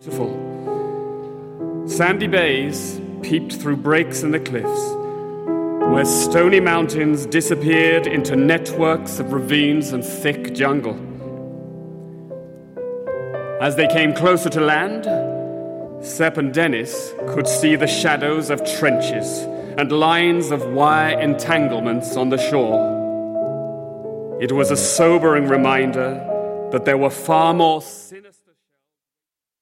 Beautiful. Sandy bays peeped through breaks in the cliffs, where stony mountains disappeared into networks of ravines and thick jungle. As they came closer to land, Sepp and Dennis could see the shadows of trenches and lines of wire entanglements on the shore. It was a sobering reminder that there were far more sinister